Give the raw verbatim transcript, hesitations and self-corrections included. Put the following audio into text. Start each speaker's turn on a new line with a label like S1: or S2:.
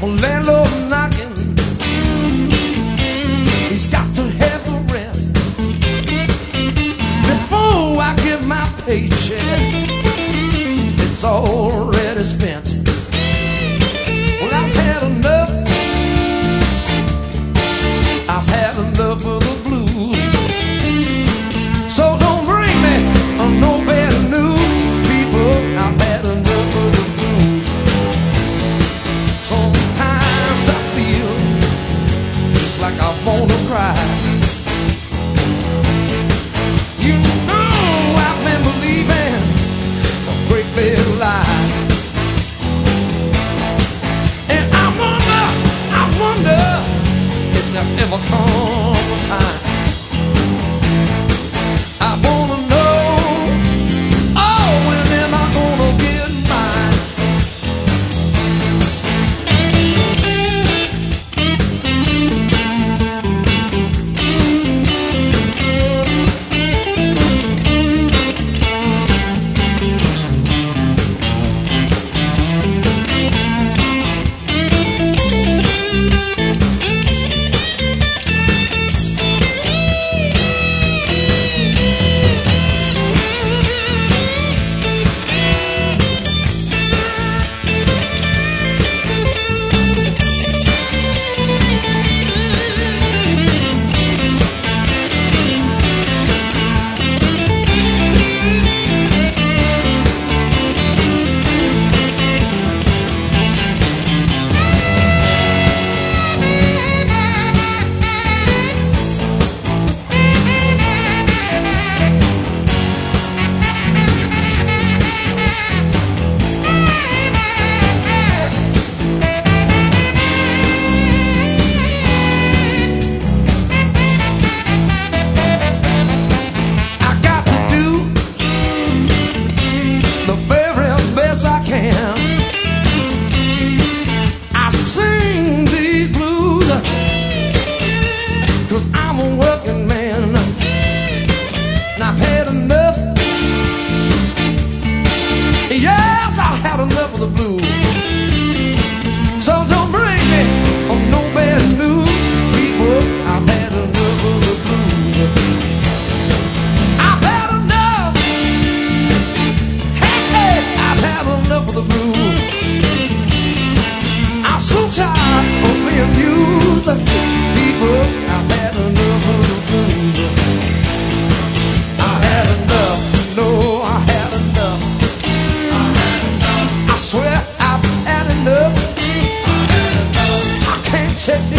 S1: landlord knocking, he's got to have the rent before I get my paycheck. It's already spent. Well, I've had enough. I've had enough of the blues. So don't bring me no bad news, people. I've had enough of the blues. Sometimes I feel just like I wanna cry. You know I've been believing a great big lie, and I wonder, I wonder if there ever comes a time I wanna know, oh, when am I gonna get mine? Swear I've had enough. I can't take